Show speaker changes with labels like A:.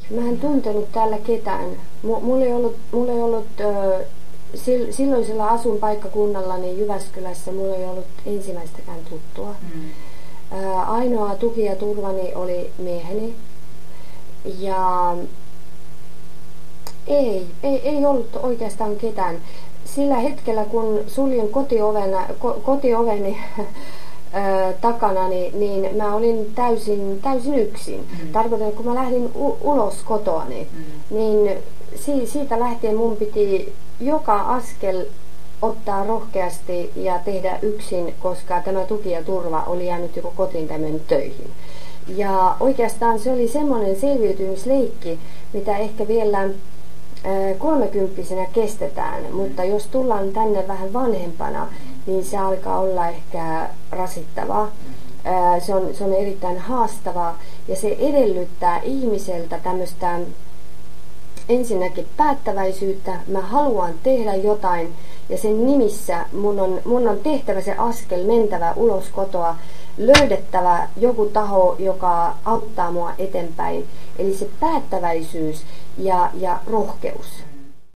A: Mä en tuntenut täällä ketään. Mulla ei ollut silloisella asuinpaikkakunnallani Jyväskylässä mulla ei ollut ensimmäistäkään tuttua. Ainoa tuki ja turvani oli mieheni. Ja ei ollut oikeastaan ketään. Sillä hetkellä, kun suljin kotioveni takana, niin mä olin täysin yksin. Tarkoitan, kun mä lähdin ulos kotoani, niin siitä lähtien mun piti joka askel ottaa rohkeasti ja tehdä yksin, koska tämä tuki ja turva oli jäänyt joko kotiin tai mennyt töihin. Ja oikeastaan se oli semmoinen selviytymisleikki, mitä ehkä vielä 30-vuotiaana kestetään, mutta jos tullaan tänne vähän vanhempana, niin se alkaa olla ehkä rasittavaa. Se on erittäin haastavaa ja se edellyttää ihmiseltä tämmöistä ensinnäkin päättäväisyyttä. Mä haluan tehdä jotain ja sen nimissä mun on tehtävä se askel, mentävä ulos kotoa, löydettävä joku taho, joka auttaa mua eteenpäin. Eli se päättäväisyys ja rohkeus.